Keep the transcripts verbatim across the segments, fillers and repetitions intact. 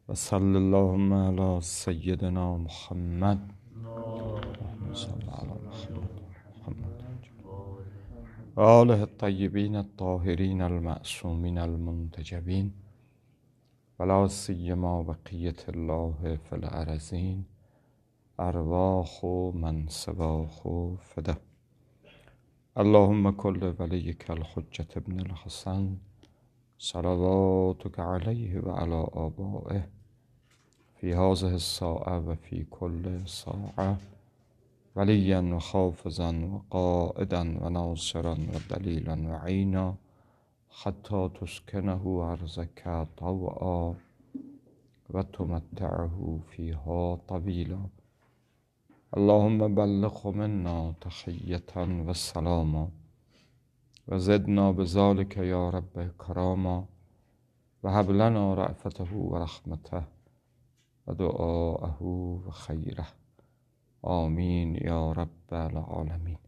و صلی اللهم علی سیدنا محمد اللهم صل علی محمد محمد و آله الطیبین الطاهرین المعصومین المنتجبین ولا سیما بقیة الله فی الارضین ارواح من سواه فده. اللهم کل ولیک الحجة ابن الحسن صلواتک علیه و علی آبائه فی هذه الساعة و فی کل ساعة ولیا و حافظا و قائدا و ناصرا و دلیلا و عینا حتی تسکنه ارضک طوعا و تمتعه فیها طویلا. اللهم بلغ منا تحیة و سلاما و زدنا بذلك یا رب کراما و هب لنا رأفته و رحمته و دعاءه و خیره آمین یا رب العالمین.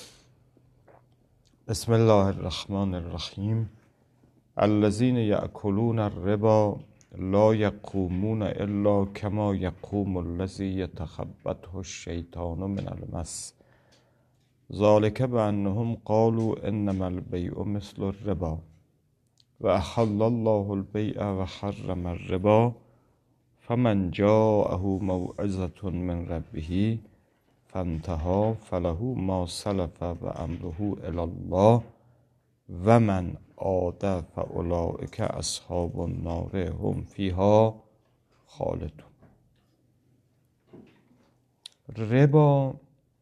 بسم الله الرحمن الرحیم. الذین یأکلون الربا لا یقومون الا کما یقوم الذی یتخبطه الشیطان من المس ذلك بأنهم قالوا انما البیع مثل الربا و احل الله البیع و حرم الربا فمن جاءه موعظة من ربه فانتهى فله ما سلف و امره الی الله و من عاد فاولئک اصحاب النار هم فیها خالدون. ربا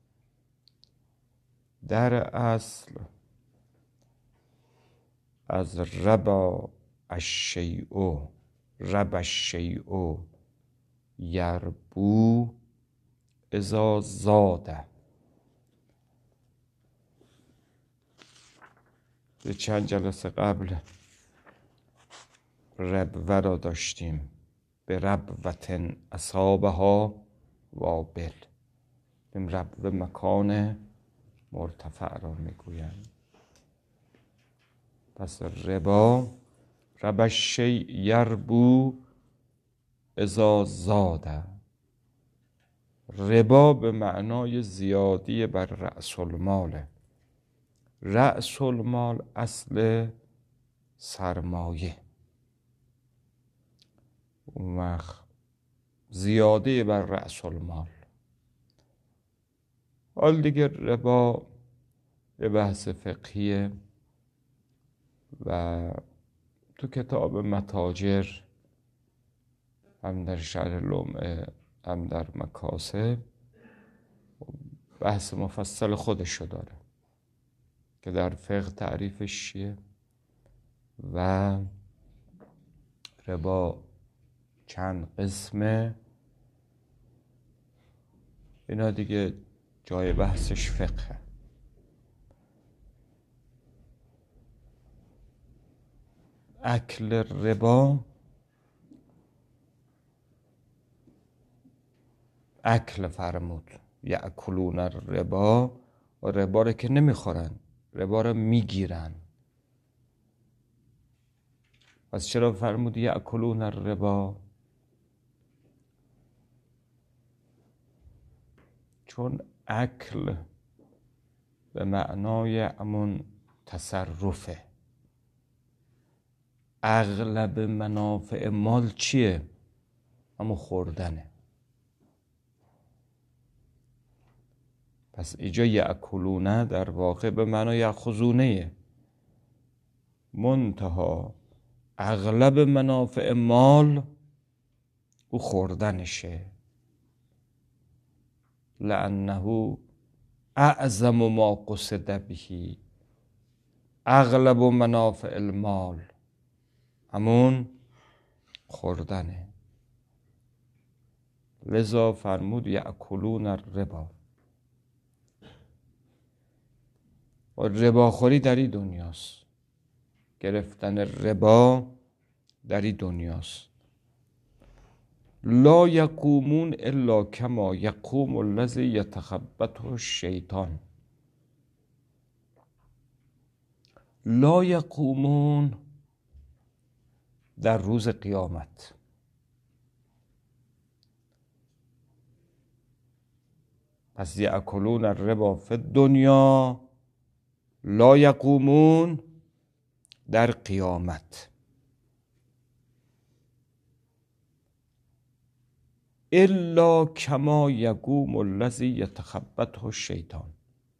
در اصل از ربا الشیء ربا الشیء یربو اذا زاد. به چند جلسه قبل ربوه را داشتیم، به ربوة اصابها وابل. این ربوه مکان مرتفع را میگویند. پس ربا ربا الشیء یربو اذا زاد. ربا به معنای زیادی بر رأس الماله. رأس المال اصل سرمایه. اون وقت زیاده بر رأس المال. حال دیگه ربا به بحث فقهیه و تو کتاب متاجر هم در شرح لمعه هم در مکاسب بحث مفصل خودشو داره که در فقه تعریفش چیه و ربا چند قسمه. اینا دیگه جای بحثش فقهه. اکل ربا اکل فرمود یأکلون الربا و ربا رو که نمیخورن، ربا رو میگیرن. پس چرا فرمود یأکلون الربا؟ چون اکل به معنای همون تصرفه. اغلب منافع مال چیه؟ همون خوردنه. پس اینجا یأکلونه در واقع به معنای یأخذونه، منتها اغلب منافع مال او خوردنشه. لأنه اعظم ما قصد به. اغلب منافع المال همون خوردنه. لذا فرمود یأکلون الربا. و رباخوری در این دنیاست. گرفتن ربا در این دنیاست. لا یقومون الا کما یقوم الذی یتخبطه الشیطان. لا یقومون در روز قیامت پس یأکلون الربا فی الدنیا لا یقومون در قیامت الا کما یقوم الذی یتخبطه الشیطان.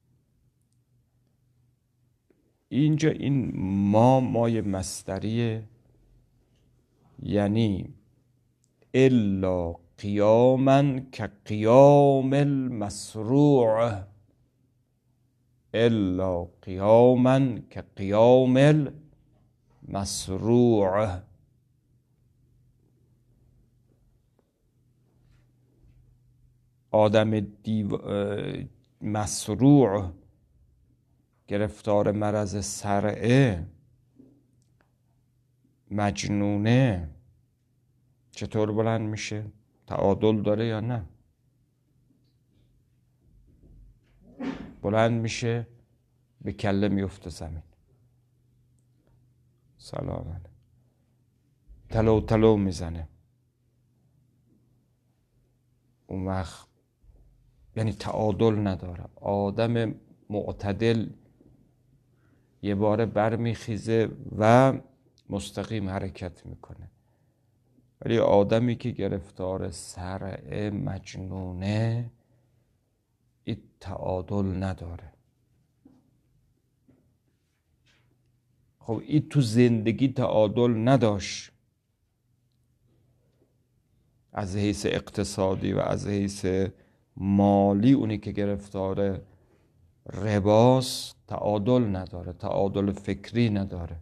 اینجا این ما مای مصدریه، یعنی الا قیاما که قیام المسروع، الا قیاما که قیام المسروع. آدم دیو... مسروع گرفتار مرض صرعه، مجنونه، چطور بلند میشه؟ تعادل داره یا نه؟ بلند میشه به کله میفته زمین. سلام علیکم. تلو تلو میزنه. اون وقت یعنی تعادل نداره. آدم معتدل یه باره برمیخیزه و مستقیم حرکت میکنه، ولی آدمی که گرفتار صرع مجنونه این تعادل نداره. خب این تو زندگی تعادل نداشت، از حیث اقتصادی و از حیث مالی. اونی که گرفتار رباست تعادل نداره، تعادل فکری نداره.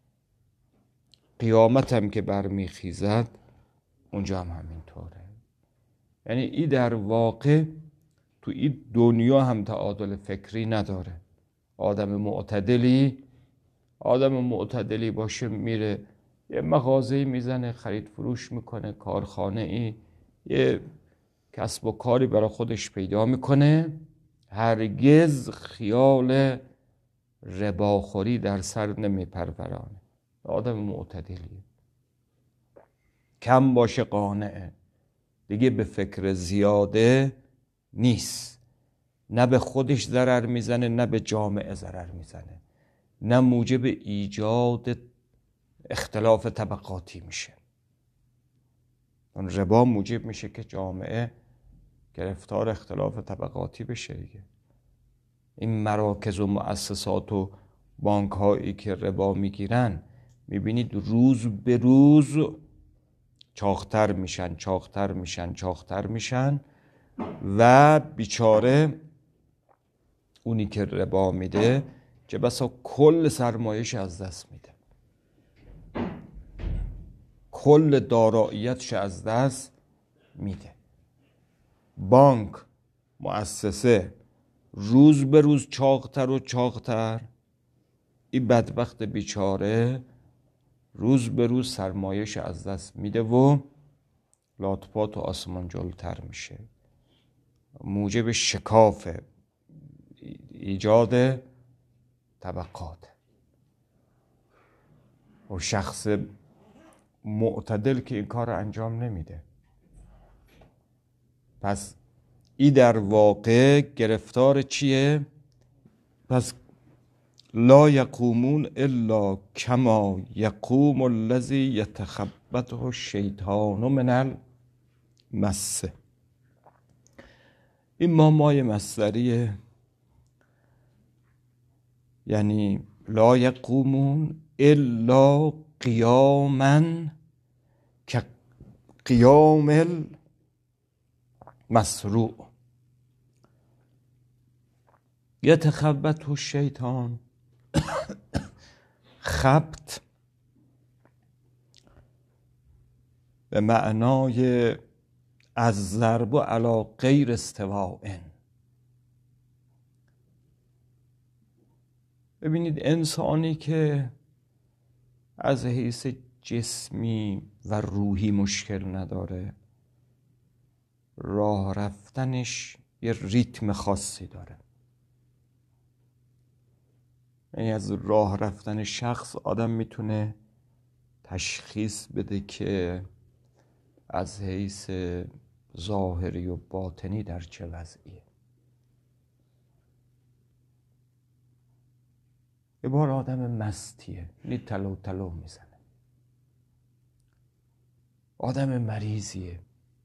قیامت هم که برمیخیزد اونجا هم همینطوره. یعنی این در واقع تو این دنیا هم تعادل فکری نداره. آدم معتدلی آدم معتدلی باشه، میره یه مغازه‌ای میزنه، خرید فروش میکنه، کارخانه ای، یه کسب و کاری برای خودش پیدا میکنه، هرگز خیال رباخوری در سر نمیپرورانه. آدم معتدلیه، کم باشه قانعه، دیگه به فکر زیاده نیست، نه به خودش ضرر میزنه نه به جامعه ضرر میزنه، نه موجب ایجاد اختلاف طبقاتی میشه. اون ربا موجب میشه که جامعه گرفتار اختلاف طبقاتی بشه دیگه. این مراکز و مؤسسات و بانک هایی که ربا میگیرن، میبینید روز به روز چاقتر میشن چاقتر میشن چاقتر میشن و بیچاره اونی که ربا میده چه بسا کل سرمایش از دست میده، کل داراییتش از دست میده. بانک، مؤسسه روز به روز چاقتر و چاقتر، این بدبخت بیچاره روز به روز سرمایش از دست میده و لاتپات و آسمان جلوتر میشه، موجب شکاف ایجاد طبقات. و شخص معتدل که این کار رو انجام نمیده. پس ای در واقع گرفتار چیه؟ پس لا یقومون الا کما یقوم الذی یتخبطه الشیطان من المس. این ما مای مصدریه، یعنی لا یقومون الا قیاما که قیام المسروع یتخبطه الشیطان. خبط به معنای از ضرب علی غیر استواء. ببینید انسانی که از حیث جسمی و روحی مشکل نداره، راه رفتنش یه ریتم خاصی داره. یعنی از راه رفتن شخص آدم میتونه تشخیص بده که از حیث ظاهری و باطنی در چه وضعیه. یه بار آدم مستیه، یعنی تلو تلو میزنه، آدم مریضیه،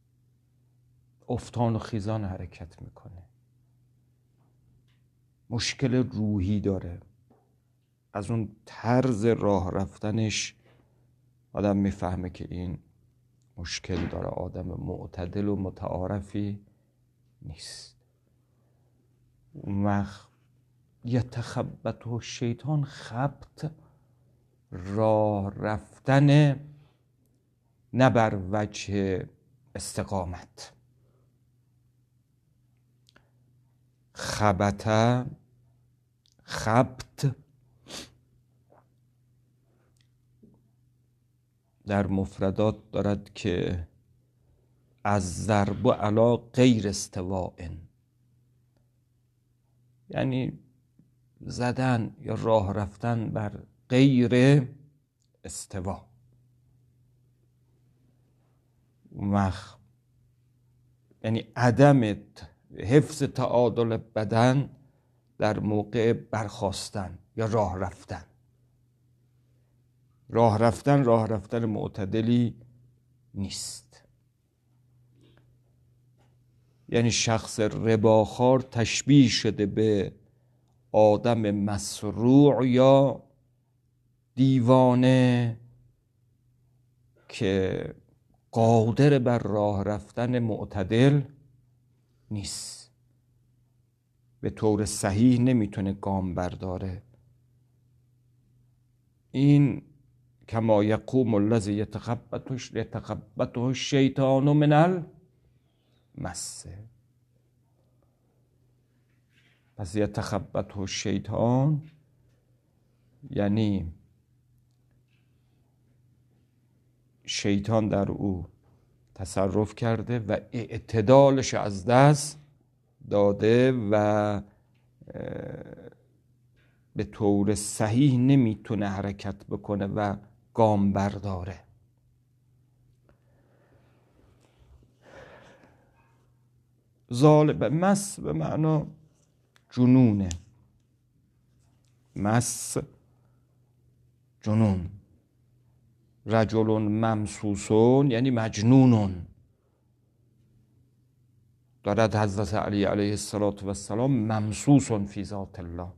افتان و خیزان حرکت میکنه، مشکل روحی داره، از اون طرز راه رفتنش آدم میفهمه که این مشکل داره، آدم معتدل و متعارفی نیست. اون وقت یتخبطه شیطان، خبط راه رفتن نه بر وجه استقامت، خبطه خبط در مفردات دارد که از ضرب علی غیر استواء، یعنی زدن یا راه رفتن بر غیر استوا. اون وقت یعنی عدم حفظ تعادل بدن در موقع برخاستن یا راه رفتن. راه رفتن راه رفتن معتدلی نیست. یعنی شخص رباخوار تشبیه شده به آدم مسروع یا دیوانه که قادر بر راه رفتن معتدل نیست، به طور صحیح نمیتونه گام برداره. این کما یقوم الذی یتخبطه الشیطان من المس. پس یتخبطه الشیطان یعنی شیطان در او تصرف کرده و اعتدالش از دست داده و به طور صحیح نمیتونه حرکت بکنه و گام برداره. ظالب مس به معنا جنونه، مس جنون. رجل ممسوسون یعنی مجنونون. دارد حضرت علی علیه السلام ممسوسون فی ذات الله.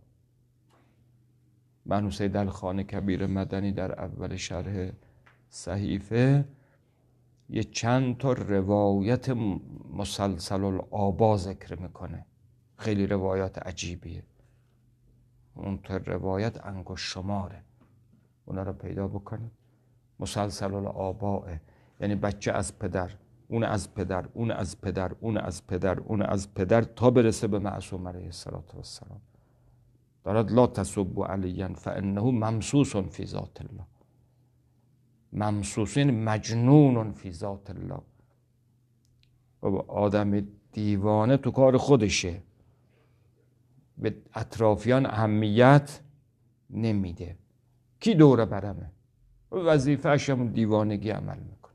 بنو سید الخان کبیر مدنی در اول شرح صحیفه یه چند تا روایت مسلسل الآبا ذکر میکنه، خیلی روایات عجیبیه. اون تا روایت انگشت شماره، اونا رو پیدا بکنید. مسلسل الآبا یعنی بچه از پدر، اون از پدر، اون از پدر، اون از پدر، اون از پدر تا برسه به معصوم علیه السلام. دارد لا تسبوا علیا فانه ممسوس فی ذات الله. ممسوس یعنی مجنون فی ذات الله. بابا آدم دیوانه تو کار خودشه، به اطرافیان اهمیت نمیده. کی دوره برمه؟ وظیفه‌اش هم دیوانگی عمل میکنه.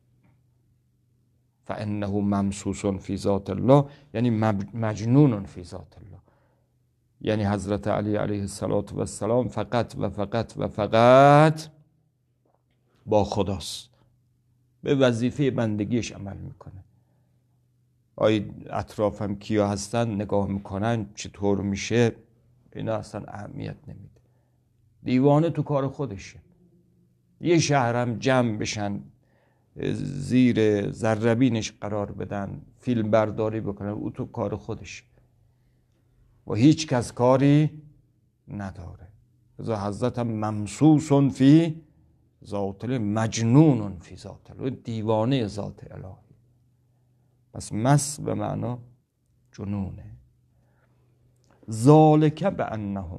فانه ممسوس فی ذات الله یعنی مجنون فی ذات الله. یعنی حضرت علی علیه السلام فقط و فقط و فقط با خداست، به وظیفه بندگیش عمل میکنه. آیا اطرافم کیا هستن نگاه میکنن چطور میشه، اینا اصلا اهمیت نمیده. دیوانه تو کار خودشه. یه شهرم جمع بشن زیر ذره‌بینش قرار بدن، فیلم برداری بکنن، او تو کار خودشه و هیچ کس کاری نداره. رضا حضرت هم ممسوسون فی ذات الله، مجنونون فی ذات الله، دیوانه ذات الهی. پس مس به معنا جنونه. ذالک بانهم،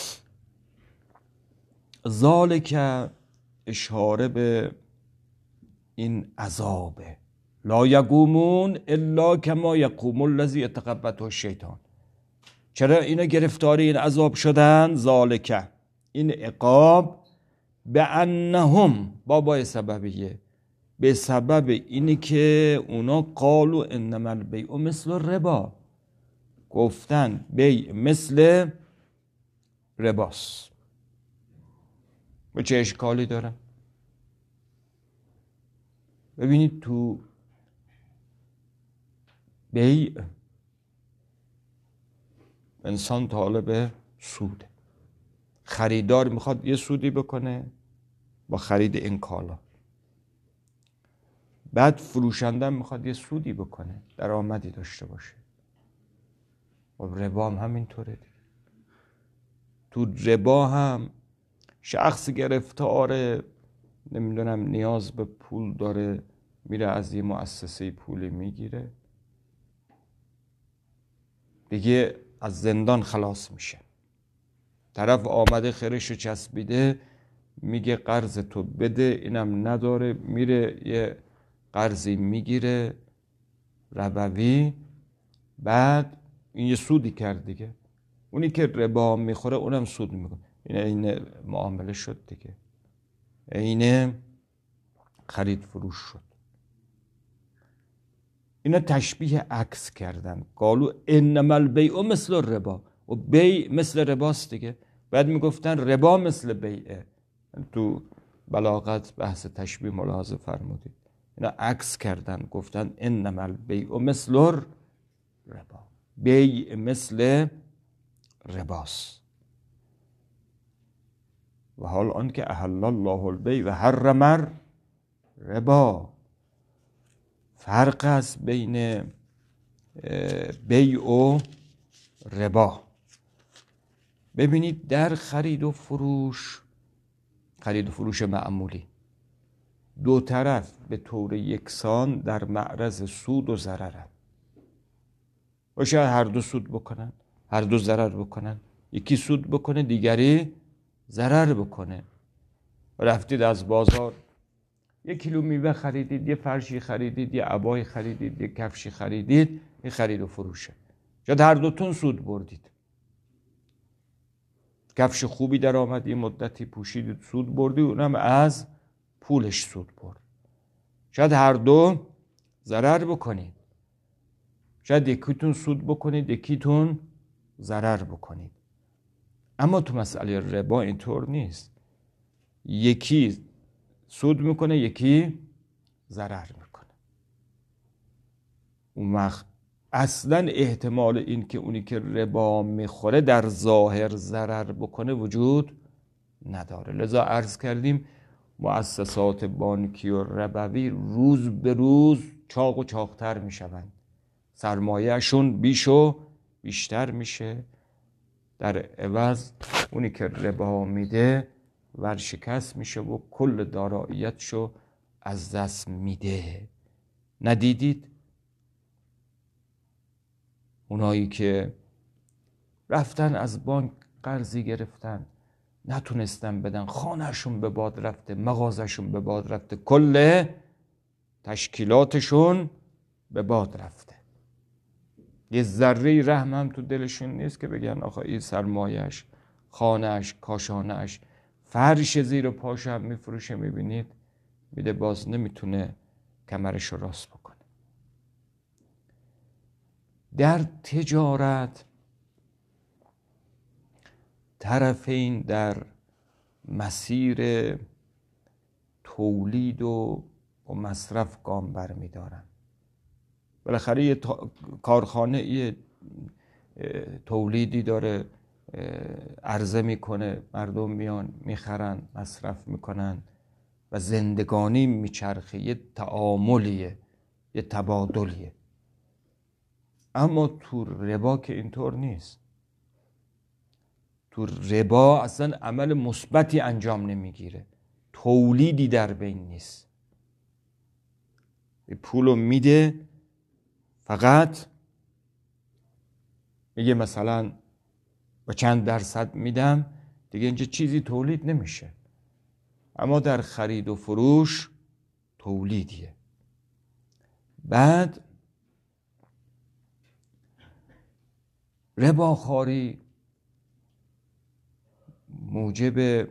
ذالک اشاره به این عذابه. لا یقومون الا کما یقوم الذی یتخبطه الشیطان. چرا اینا گرفتار این عذاب شدن؟ ذالک، این عقاب، بانهم، بابای سببیه، به سبب اینی که اونا قالوا انما البیع مثل الربا، گفتن بیع مثل رباست. و چه اشکالی داره؟ ببینید تو بیع انسان طالب سوده. خریدار میخواد یه سودی بکنه با خرید این کالا، بعد فروشنده میخواد یه سودی بکنه، درآمدی داشته باشه. و ربا هم همینطوره دیگه. تو ربا هم شخص گرفتاره، نمیدونم نیاز به پول داره، میره از یه مؤسسه پولی میگیره، دیگه از زندان خلاص میشه. طرف آمده خیرشو چسبیده، میگه قرض تو بده، اینم نداره، میره یه قرضی میگیره ربوی، بعد این یه سودی کرد دیگه. اونی که ربا میخوره اونم سود میکنه. این این معامله شد دیگه، این خرید فروش شد. اینا تشبیه عکس کردن، قالو انما البیع مثل الربا، و بیع مثل رباست دیگه. بعد میگفتن ربا مثل بیعه. تو بلاغت بحث تشبیه ملاحظه فرمودید، اینا عکس کردن، گفتن انما البیع مثل الربا، بیع مثل رباست. و حال آن که احل الله البیع و حرم الربا. فرق است بین بیع و ربا. ببینید در خرید و فروش، خرید و فروش معمولی، دو طرف به طور یکسان در معرض سود و ضررن. و شاید هر دو سود بکنن، هر دو ضرر بکنن. یکی سود بکنه، دیگری ضرر بکنه. و رفتید از بازار یه کیلو میوه خریدید، یه فرشی خریدید، یه عبایی خریدید، یه کفشی خریدید، یه خرید و فروشه. شاید هر دوتون سود بردید. کفش خوبی در آمد، یه مدتی پوشیدید، سود بردی، اونم از پولش سود برد. شاید هر دو ضرر بکنید. شاید یکیتون سود بکنید، یکیتون ضرر بکنید. اما تو مسئله ربا اینطور نیست. یکی سود میکنه، یکی ضرر میکنه. اون وقت اصلا احتمال این که اونی که ربا میخوره در ظاهر ضرر بکنه وجود نداره. لذا عرض کردیم مؤسسات بانکی و ربوی روز به روز چاق و چاقتر میشوند، سرمایهشون بیش و بیشتر میشه، در عوض اونی که ربا میده ورشکست میشه و کل داراییتشو از دست میده. ندیدید اونایی که رفتن از بانک قرضی گرفتن، نتونستن بدن، خانهشون به باد رفته، مغازشون به باد رفته، کل تشکیلاتشون به باد رفته. یه ذره رحم هم تو دلشون نیست که بگن آخه این سرمایهش، خانهش، کاشانهش، فرش زیر پاش هم میفروشه، میبینید میده، باز نمیتونه کمرش رو راست بکنه. در تجارت طرفین در مسیر تولید و مصرف گام برمیدارن. بالاخره یه کارخانه یه تولیدی داره، عرضه میکنه، مردم میان میخرن، مصرف میکنن و زندگانی میچرخه، یه تعاملیه، یه تبادلیه. اما تو ربا که اینطور نیست. تو ربا اصلا عمل مثبتی انجام نمیگیره، تولیدی در بین نیست. پولو میده، فقط میگه مثلا با چند درصد میدم، دیگه اینجا چیزی تولید نمیشه. اما در خرید و فروش تولیدیه. بعد رباخواری موجب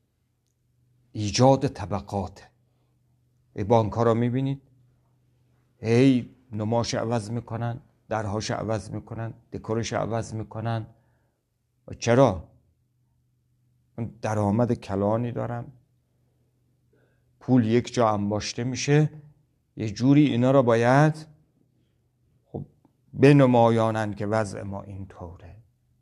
ایجاد طبقات. بانک ها را میبینید هی نماش عوض میکنن، درهاش عوض میکنن، دکورش عوض میکنن. و چرا؟ من درآمد کلانی دارم، پول یک جا انباشته میشه، یه جوری اینا را باید خب بنمایانن که وضع ما این طوره.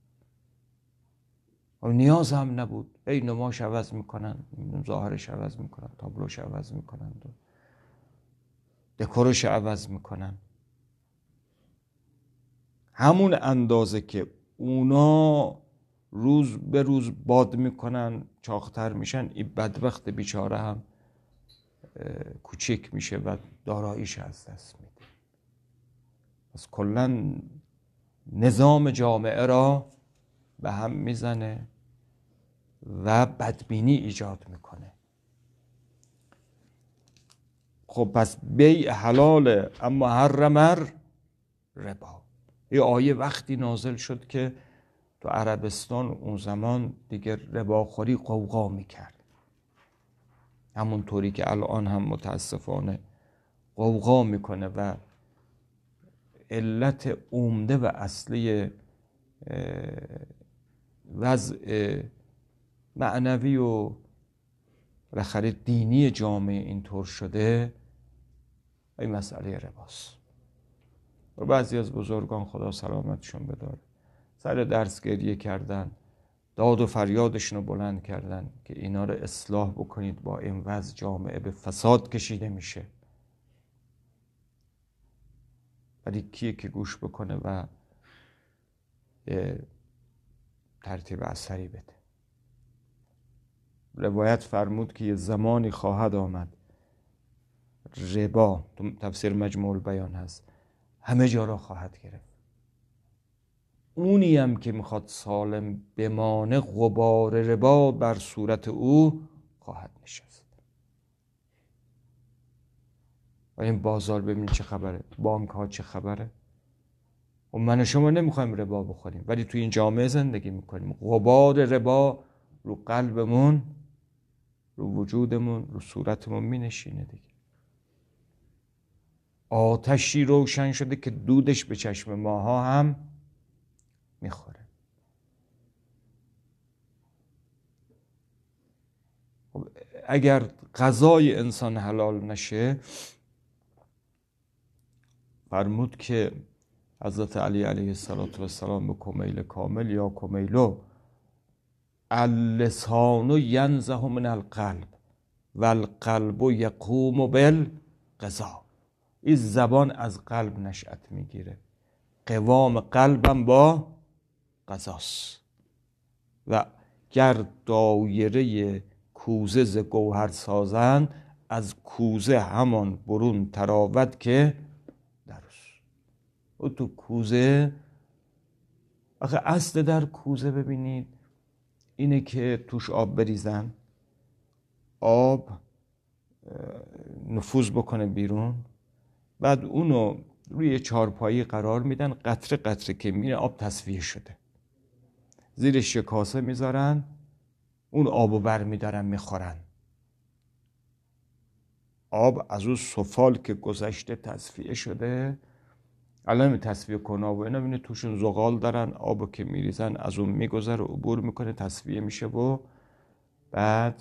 و نیاز هم نبود، ای نماش عوض میکنن، ظاهرش عوض میکنن، تابلوش عوض میکنن، دکورش عوض میکنن. همون اندازه که اونا روز به روز باد میکنن، چاقتر میشن، این بدبخت بیچاره هم کوچک میشه و داراییش از دست میده. پس کلا نظام جامعه را به هم میزنه و بدبینی ایجاد میکنه. خب پس بیع حلاله اما حرم ربا. یه آیه وقتی نازل شد که تو عربستان اون زمان دیگه رباخوری قوقا میکرد، همونطوری که الان هم متاسفانه قوقا میکنه و علت عمده و اصلی وضع معنوی و بالاخره دینی جامعه اینطور شده این مسئله رباست. و بعضی از بزرگان خدا سلامتشون بداره سر درس گریه کردن، داد و فریادشون رو بلند کردن که اینا رو اصلاح بکنید، با این وضع جامعه به فساد کشیده میشه. ولی کیه که گوش بکنه و ترتیب اثری بده؟ روایت فرمود که یه زمانی خواهد آمد ربا، تو تفسیر مجموع البیان هست، همه جا را خواهد گرفت. اونی هم که میخواد سالم بمانه غبار ربا بر صورت او خواهد نشست. و این بازار ببینید چه خبره، بانک ها چه خبره. و من و شما نمیخوایم ربا بخوریم ولی توی این جامعه زندگی میکنیم. غبار ربا رو قلبمون، رو وجودمون، رو صورتمون مینشینه دیگه. آتشی روشن شده که دودش به چشم ماها هم میخوره. اگر غذای انسان حلال نشه، فرمود که حضرت علی علیه السلام به کمیل کامل یا کمیلو اللسان ینزه من القلب و القلب یقوم بالغذا. این زبان از قلب نشأت میگیره، قوام قلبم با غذاست. و گر دایره کوزه ز گوهر سازند، از کوزه همان برون تراود که درست. و تو کوزه، آخه اصل در کوزه ببینید اینه که توش آب بریزن، آب نفوذ بکنه بیرون، بعد اونو روی چارپایی قرار میدن، قطره قطره که میره آب تصفیه شده، زیرش یه کاسه میذارن، اون آبو بر میدارن میخورن. آب از اون سفال که گذشته تصفیه شده، الان تصفیه کنه آب اینا، ببینید توشون زغال دارن، آبو که میریزن از اون میگذره، عبور میکنه، تصفیه میشه و بعد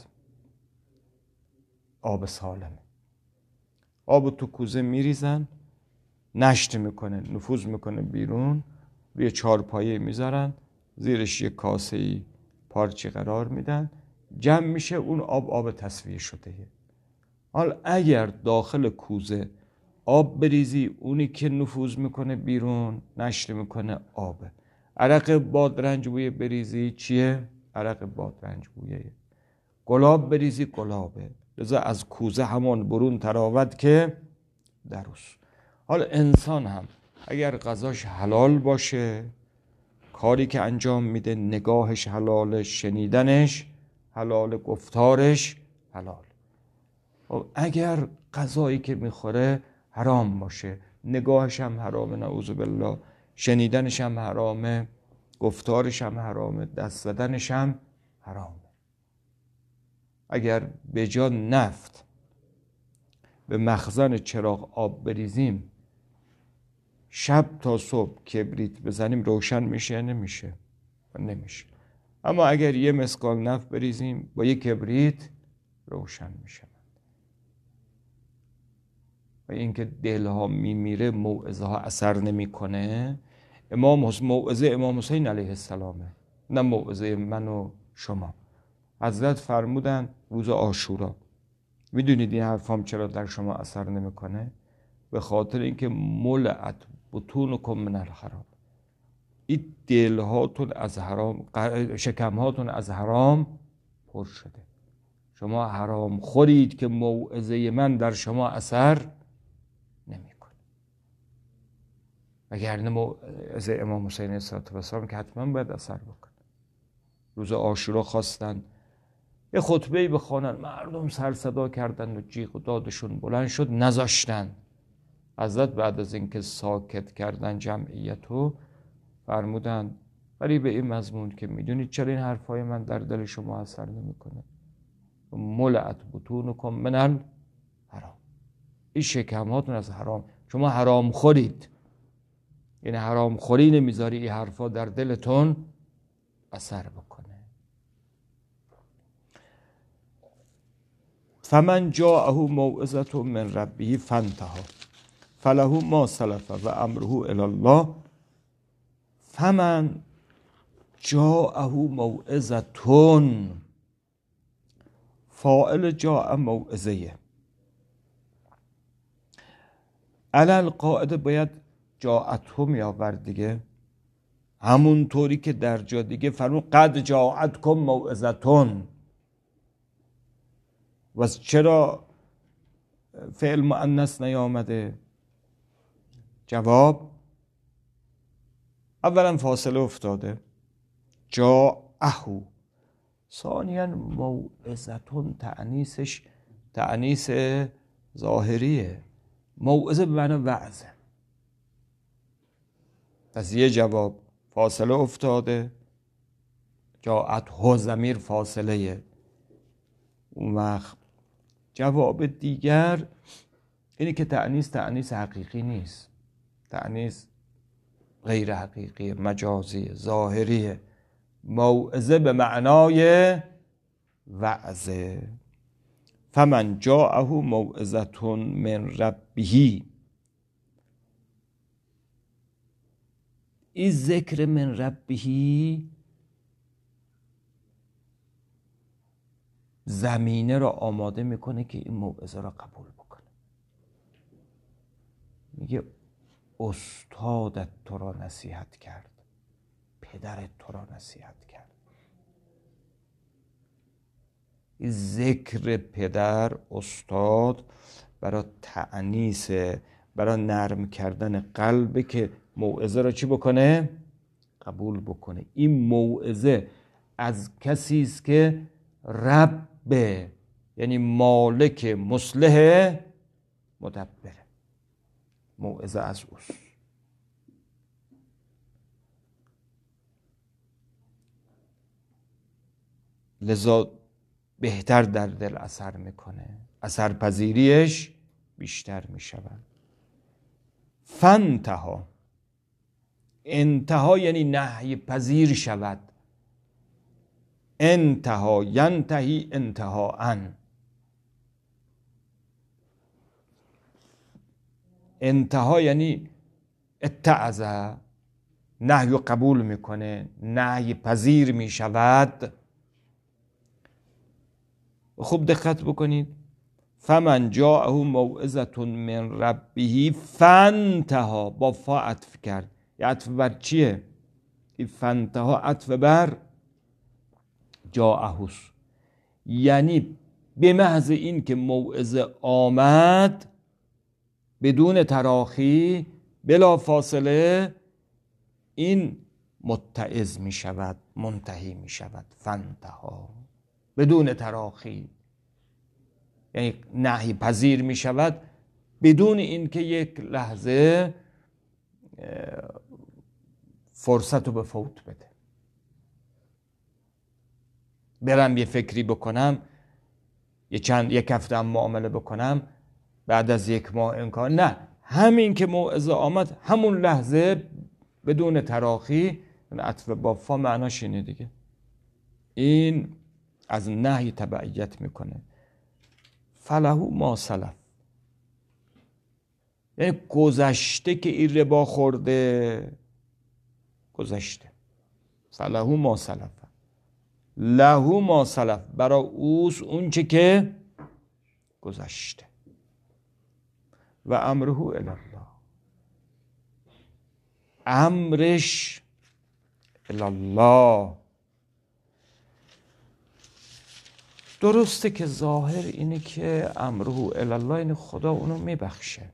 آب سالمه. آبو تو کوزه میریزن، نشت میکنه، نفوذ میکنه بیرون، روی چارپایه میذارن، زیرش یک کاسه پارچه قرار میدن، جمع میشه، اون آب آب تصفیه شده. حال اگر داخل کوزه آب بریزی، اونی که نفوذ میکنه بیرون، نشت میکنه آبه. عرق بادرنج بویه بریزی چیه؟ عرق بادرنج بویه. گلاب بریزی گلابه. لذا از کوزه همان برون تراود که درست. حالا انسان هم اگر غذاش حلال باشه، کاری که انجام میده نگاهش حلاله، شنیدنش حلال، گفتارش حلال. اگر غذایی که میخوره حرام باشه، نگاهش هم حرامه، نعوذ بالله، شنیدنش هم حرامه، گفتارش هم حرامه، دست زدنش هم حرامه. اگر به جا نفت به مخزن چراغ آب بریزیم، شب تا صبح کبریت بزنیم، روشن میشه یا نمیشه؟ نمیشه. اما اگر یه مسقال نفت بریزیم با یه کبریت روشن میشه. و اینکه دلها میمیره موعظه ها اثر نمیکنه. امام حسین، موعظه امام حسین علیه السلامه، نه موعظه من و شما. حضرت فرمودن روز عاشورا، میدونید این حرفام چرا در شما اثر نمیکنه؟ به خاطر اینکه ملعت بطونکم من الحرام، این دلهاتون از حرام، شکمهاتون از حرام پر شده. شما حرام خورید که موعظه من در شما اثر نمیکنه. وگرنه موعظه امام حسین علیه السلام که حتما باید اثر بکنه. روز عاشورا خواستن یه خطبه‌ای بخوانن، مردم سر صدا کردن و جیغ و دادشون بلند شد، نذاشتن. حضرت بعد از اینکه ساکت کردن جمعیتو فرمودن ولی به این مضمون که میدونید چرا این حرفای من در دل شما اثر نمیکنه؟ ملعت بطونکم من الحرام، این شکمهاتون از حرام، شما حرام خورید. یعنی حرام خوری نمیذاری این حرفا در دلتون اثر بکنه. فمن جاءه موعظة من ربه فانتهى فله ما سلف و امره الی الله. فمن جاءه موعظة، فاعل جاء موعظه، علی القاعده باید جاءته می آورد دیگه، همون طوری که در جا دیگه فرمود قد جاءتکم موعظة. و چرا فعل مؤنث نیامده؟ جواب اولا فاصله افتاده، جاءه. ثانیا موعظة تأنیسش تأنیس ظاهریه، موعظه به معنی وعظه. پس یه جواب فاصله افتاده، جاءته ضمیر فاصله. اون وقت جواب دیگر اینه که تأنیس تأنیس حقیقی نیست، تأنیس غیر حقیقی، مجازی، ظاهریه. موعظه به معنای وعظه. فمن جاءه موعظة من ربه، این ذکر من ربه زمینه را آماده میکنه که این موعظه را قبول بکنه. میگه استادت تو را نصیحت کرد، پدرت تو را نصیحت کرد. این ذکر پدر، استاد، برای تأنیس، برای نرم کردن قلبه که موعظه را چی بکنه؟ قبول بکنه. این موعظه از کسی است که رب، یعنی مالک، مصلح، مدبره. موعظه از اوست. لذا بهتر در دل اثر میکنه، اثر پذیریش بیشتر میشود. فانتها، انتها یعنی نهی پذیر شود. انتها ینتهی انتهاءً، انتها یعنی اتعظ، نهی و قبول میکنه، نهی پذیر میشود. خوب دقت بکنید. فمن جاءه موعظة من ربه فانتها، با فا عطف کرد. عطف بر چیه؟ این فانتها عطف بر جاءه، یعنی به محض این که موعظه آمد بدون تراخی بلا فاصله این متعظ می شود، منتهی می شود. فانتها بدون تراخی، یعنی نهی پذیر می شود بدون اینکه یک لحظه فرصت رو به فوت بده. برم یه فکری بکنم، یه چند یک هفته هم معامله بکنم، بعد از یک ماه امکان، نه، همین که موعظه آمد همون لحظه بدون تراخی. عطف با فا معناش اینه دیگه، این از نهی تبعیت میکنه. فله ما سلف، یعنی گذشته که این ربا خورده گذشته. فله ما سلف، له ما سلف، برای اوست اون چه که گذشته. و امره الی الله، امرش الی الله. درسته که ظاهر اینه که امره الی الله، این خدا اونو میبخشه،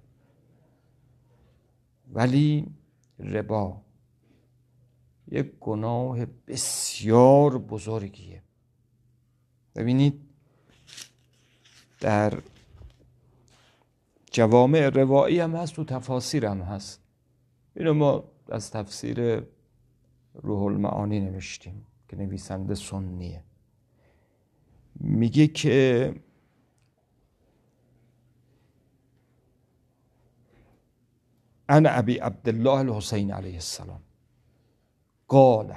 ولی ربا یک گناه بسیار بزرگیه. ببینید در جوامع روایی هم هست، تو تفاسیر هم هست. اینو ما از تفسیر روح المعانی نوشتیم که نویسنده سنیه. میگه که انا ابی عبدالله الحسین علیه السلام قال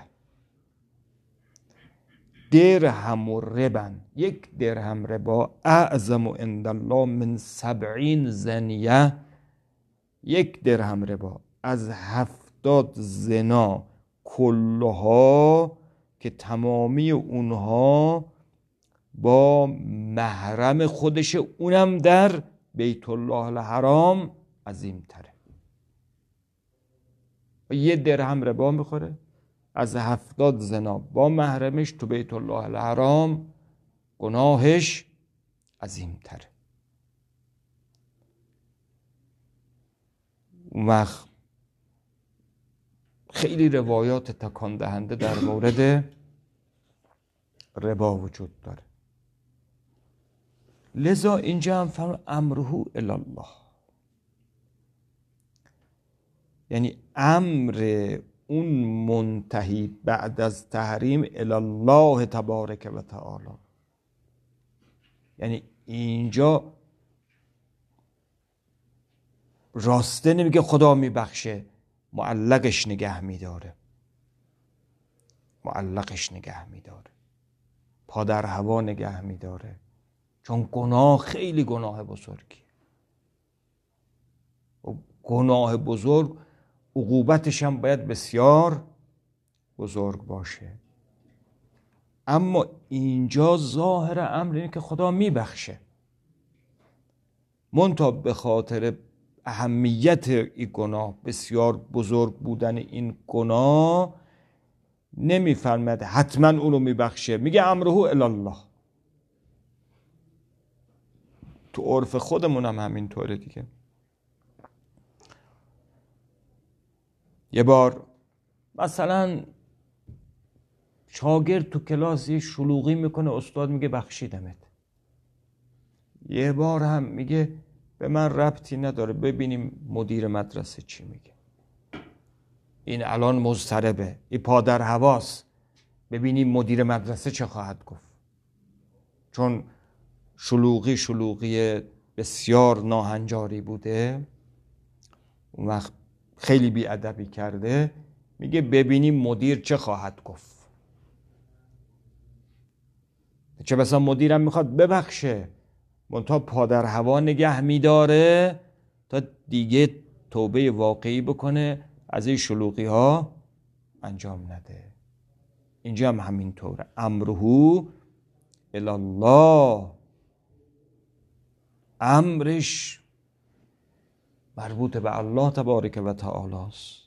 درهم و ربن، یک درهم ربا اعظم عند الله من سبعین زنیه، یک درهم ربا از هفتاد زنا کلها که تمامی اونها با محرم خودش، اونم در بیت الله الحرام، عظیم تره. یه درهم ربا میخوره از هفتاد زنا با محرمش تو بیت الله الحرام، گناهش عظیم تره. اون وقت خیلی روایات تکان دهنده در مورد ربا وجود داره. لذا اینجا هم فرمود امره الی الله، یعنی امر اون منتهی بعد از تحریم الی الله تبارک و تعالی. یعنی اینجا راسته نمیگه خدا میبخشه، معلقش نگه میداره، معلقش نگه میداره، پا در هوا نگه میداره، چون گناه خیلی گناه بزرگی. و گناه بزرگ عقوبتش هم باید بسیار بزرگ باشه. اما اینجا ظاهر امر اینه که خدا میبخشه، منتها به خاطر اهمیت این گناه، بسیار بزرگ بودن این گناه، نمیفرماید حتما اونو میبخشه، میگه امره الی الله. تو عرف خودمون هم همینطوره دیگه. یه بار مثلا شاگرد تو کلاس یه شلوغی میکنه، استاد میگه بخشیدمت. یه بار هم میگه به من ربطی نداره، ببینیم مدیر مدرسه چی میگه. این الان مضطربه، این پادر هواست، ببینیم مدیر مدرسه چه خواهد گفت. چون شلوغی شلوغی بسیار ناهنجاری بوده، اون وقت خیلی بی‌ادبی کرده، میگه ببینیم مدیر چه خواهد گفت. چه بسا مدیرم میخواد ببخشه، منتها پادر هوا نگه میداره تا دیگه توبه واقعی بکنه، از این شلوغی ها انجام نده. اینجا هم همینطوره، امره الی الله، امرش مربوط به الله تبارک و تعالی است.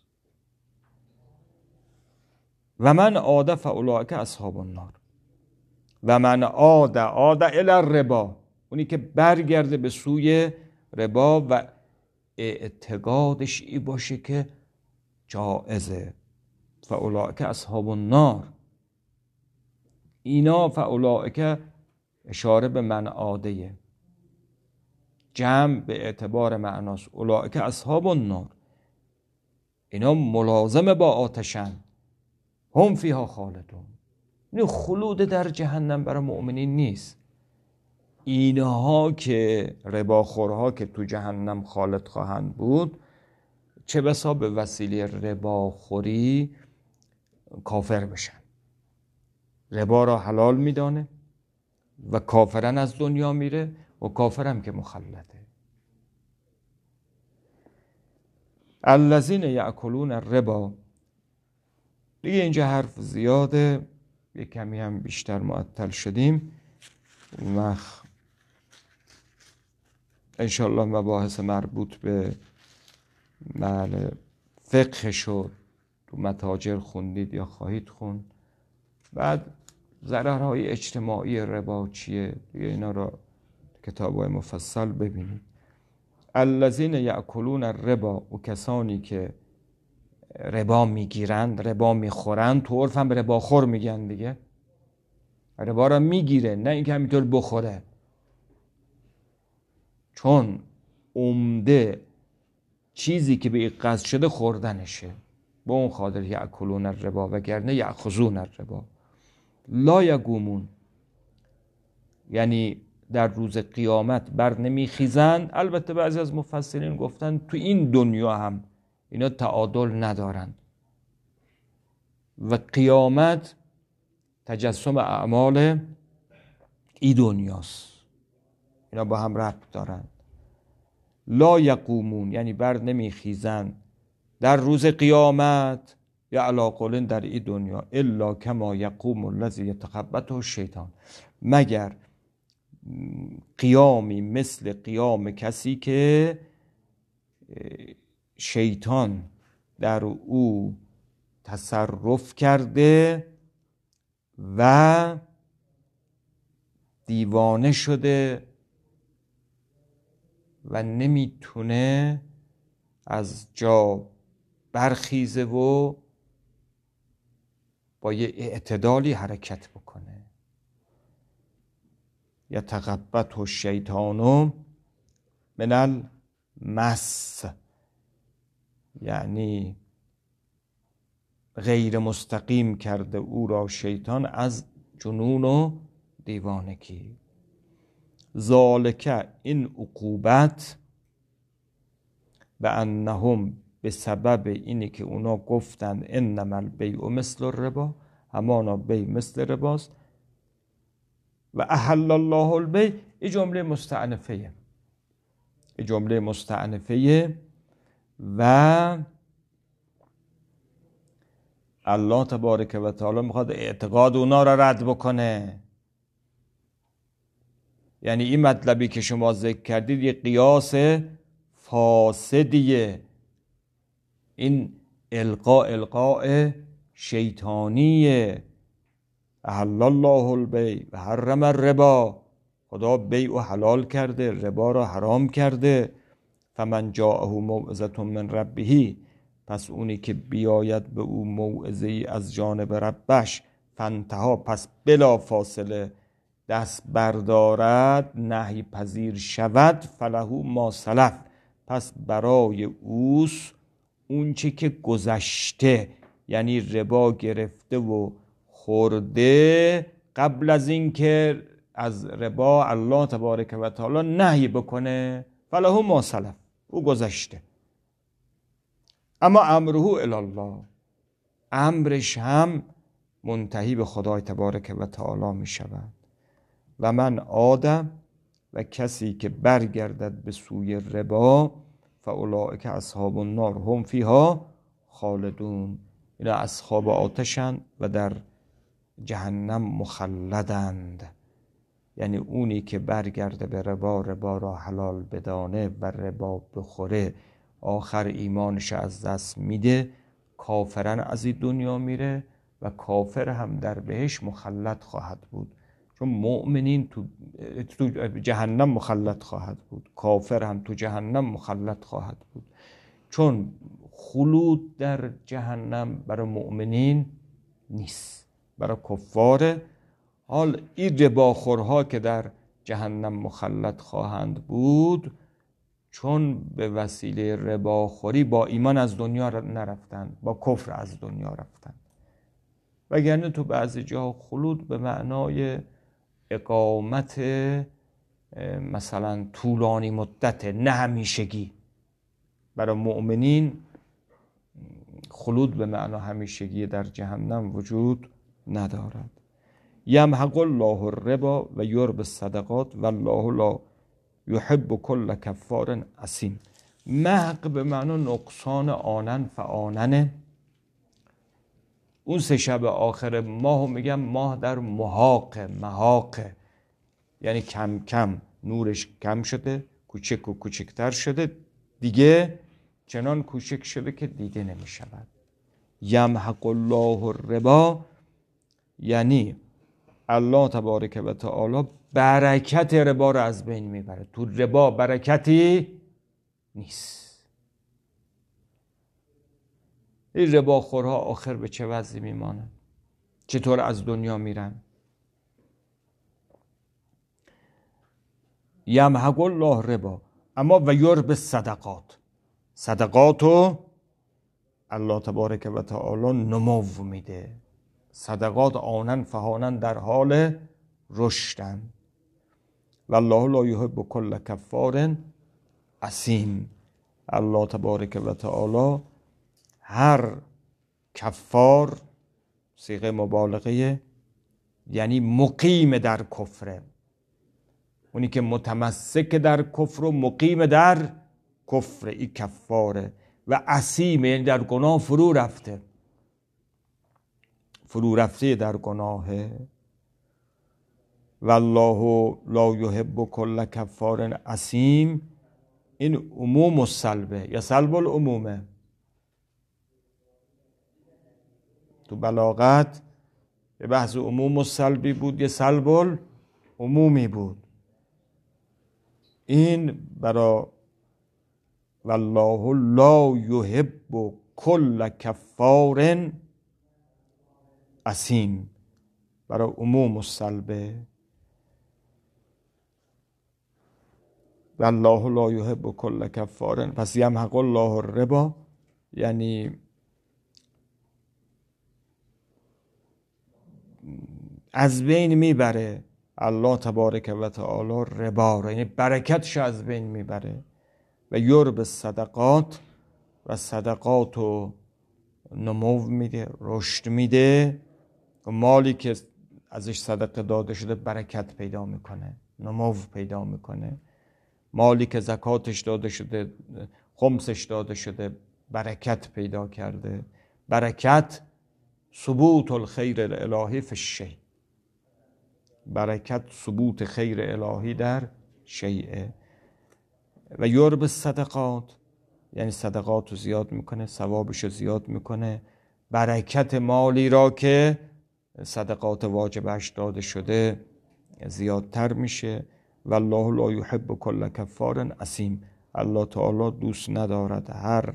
و من عاد فاولئک اصحاب النار، و من عاد عاد الی الربا، اونی که برگرده به سوی ربا و اعتقادش ای باشه که جائزه، فاولئک اصحاب النار. اینا فاولئک اشاره به من عاده، جمع به اعتبار معناست. اولئک اصحاب النار، اینا ملازم با آتشن، هم فیها خالدون. این خلود در جهنم برای مؤمنین نیست. اینها که رباخورها که تو جهنم خالد خواهند بود، چه بسا به وسیله رباخوری کافر بشن. ربا را حلال میدانه و کافرن از دنیا میره و کافرم که مخلده. الذین یأکلون الربا، دیگه اینجا حرف زیاده، یه کمی هم بیشتر معطل شدیم و انشاءالله مباحث مربوط به بله فقه شد تو متاجر خوندید یا خواهید خوند. بعد ضررهای اجتماعی ربا چیه دیگه اینا را کتاب‌های مفصل ببینید. الذین یأکلون الربا، و کسانی که ربا میگیرند، ربا میخورند، تو عرف هم ربا خور میگن دیگه، ربا را میگیره نه اینکه همینطور بخوره، چون عمده چیزی که به قصد شده خوردنشه، با اون خاطر یأکلون الربا، وگرنه یأخذون الربا. لا یقومون یعنی در روز قیامت بر نمیخیزند. البته بعضی از مفسرین گفتن تو این دنیا هم اینا تعادل ندارن و قیامت تجسم اعمال این دنیاست، اینا با هم ربط دارن. لا یقومون یعنی بر نمیخیزند در روز قیامت، یا علی قولن در این دنیا، الا کما یقوم الذی یتخبطه الشیطان، مگر قیامی مثل قیام کسی که شیطان در او تصرف کرده و دیوانه شده و نمیتونه از جا برخیزه و با یه اعتدالی حرکت بکنه. یتخبطه الشیطان من المس، یعنی غیر مستقیم کرده او را شیطان از جنون و دیوانگی. ذالک این عقوبت، و انهم به سبب اینی که اونا گفتند انما البیع مثل الربا، همانا بیع مثل رباست. و احل الله البیع، این جمله مستعنفه، این جمله مستعنفه و الله تبارک و تعالی میخواد اعتقاد اونا را رد بکنه. یعنی این مطلبی که شما ذکر کردید یه قیاس فاسدیه، این القاء القاء شیطانیه. احل الله البیع و حرم الربا، خدا بیع و حلال کرده، ربا را حرام کرده. فمن جاءه موعظة من ربه، پس اونی که بیاید به او موعظه‌ای از جانب ربش، فانتها پس بلا فاصله دست بردارد، نهی پذیر شود، فله ما سلف، پس برای اوست اون چی که گذشته، یعنی ربا گرفته و خورده قبل از این که از ربا الله تبارک و تعالی نهی بکنه، فله ما سلف، او گذشته. اما امره الی الله، امرش هم منتهی به خدای تبارک و تعالی می شود. و من آدم، و کسی که برگردد به سوی ربا، فاولئک اصحاب النار هم فیها خالدون، اینا اصحاب آتشند و در جهنم مخلدند. یعنی اونی که برگرده به ربا، ربا را حلال بدانه و ربا بخوره، آخر ایمانش از دست میده، کافرن از این دنیا میره و کافر هم در بهش مخلد خواهد بود. چون مؤمنین تو, تو جهنم مخلد خواهد بود، کافر هم تو جهنم مخلد خواهد بود. چون خلود در جهنم برای مؤمنین نیست، برای کفاره. حال این رباخورها که در جهنم مخلد خواهند بود، چون به وسیله رباخوری با ایمان از دنیا نرفتند، با کفر از دنیا رفتند. وگرنه تو بعضی جا خلود به معنای اقامت مثلا طولانی مدت، نه همیشگی. برای مؤمنین خلود به معنای همیشگی در جهنم وجود ندارد. یمحق الله الربا و یربی الصدقات والله لا یحب کل کفار اثیم. محق به معنی نقصان، آنن فآننه. اون سه شب آخر ماه میگم ماه در محاق، محاق یعنی کم کم نورش کم شده، کوچک و کوچکتر شده، دیگه چنان کوچک شده که دیده نمی شود. یمحق الله الربا یعنی الله تبارک و تعالی برکت ربا رو از بین میبره. تو ربا برکتی نیست. این ربا خورها آخر به چه وضعی میمانن؟ چطور از دنیا میرن؟ یمحق الله ربا، اما و یربی الصدقات، صدقاتو الله تبارک و تعالی نمو میده. صدقات آنن فهانن در حال رشدن. والله لا یحب کل کفار اثیم. الله تبارک و تعالی هر کفار، صیغه مبالغه، یعنی مقیم در کفره، اونی که متمسک در کفر و مقیم در کفر، این کفاره. و اثیم یعنی در گناه فرو رفته، فرو رفته در گناهه. والله لا یحب کل کفار اثیم، این عموم السلبه یا سلب العمومه. تو بلاغت یه بحث عموم السلبی بود، یه سلب العمومی بود. این برای والله لا یحب کل کفار اثیم، برای عموم السلبه. والله لا یحب کل کفار، پس یمحق الله الربا یعنی از بین میبره الله تبارک و تعالی ربا را، یعنی برکتش از بین میبره. و یربی الصدقات، و صدقات رو نمو میده، رشد میده. و مالی که ازش صدقه داده شده برکت پیدا میکنه، نمو پیدا میکنه. مالی که زکاتش داده شده، خمسش داده شده، برکت پیدا کرده. برکت ثبوت الخیر الالهی فی الشیء، برکت ثبوت خیر الهی در شیء. و یربی الصدقات یعنی صدقات رو زیاد میکنه، ثوابش رو زیاد میکنه. برکت مالی را که صدقات واجبش داده شده زیادتر میشه. والله لا یحب کل کفار اثیم، الله تعالی دوست ندارد هر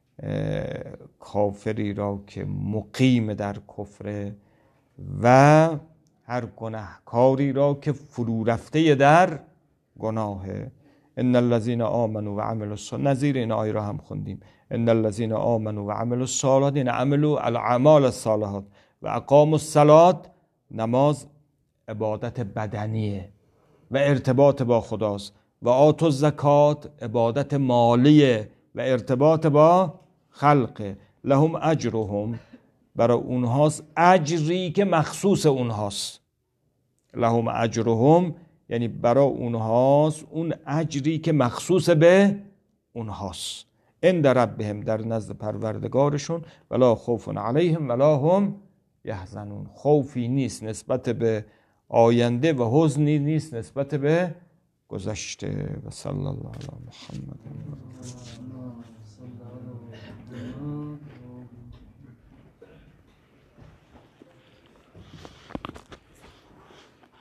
کافری را که مقیم در کفر و هر گناهکاری را که فرو رفته در گناهه. ان الذين آمنوا وعملوا الصالحات، نظیر این آیه را هم خوندیم. ان الذين آمنوا وعملوا الصالحات، این عملوا الاعمال الصالحات و اقاموا الصلاه، نماز عبادت بدنیه و ارتباط با خداست. و آتوا الزکات عبادت مالیه و ارتباط با خلقه. لهم اجرهم، برای اونهاست اجری که مخصوص اونهاست. لهم اجرهم یعنی برای اونهاست اون اجری که مخصوص به اونهاست. عند ربهم، در نزد پروردگارشون. ولا خوف علیهم ولا هم یحزنون، خوفی نیست نسبت به آینده و حزنی نیست نسبت به گذشته. و صلی الله علی محمد.